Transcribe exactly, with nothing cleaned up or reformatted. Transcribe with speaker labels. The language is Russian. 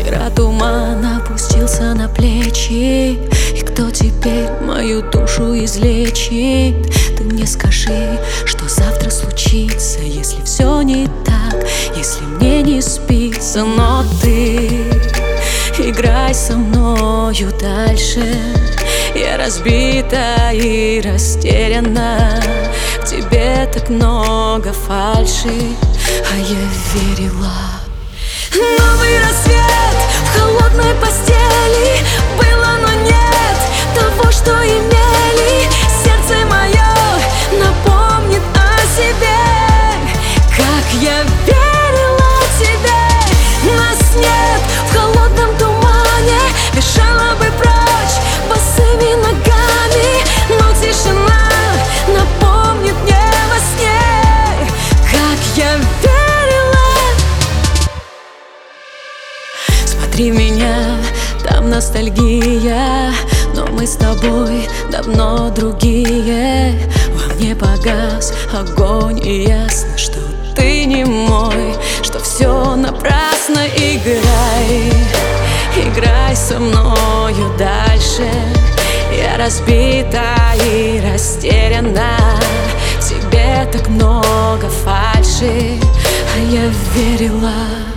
Speaker 1: Игра тумана опустился на плечи. И кто теперь мою душу излечит? Ты мне скажи, что завтра случится, если все не так, если мне не спится. Но ты играй со мною дальше. Я разбита и растеряна, в тебе так много фальши, а я верила. Новый рассвет в холодной постели. Было, но нет того, что имели. Сердце мое напомнит о себе, как я верила тебе. Нас нет в холодном тумане, бежала бы прочь босыми ногами, но тишина напомнит мне во сне, как я верила. Смотри меня, там ностальгия, но мы с тобой давно другие. Во мне погас огонь, и ясно, что ты не мой, что все напрасно. Играй, играй со мною дальше. Я разбита и растеряна, в тебе так много фальши, а я верила.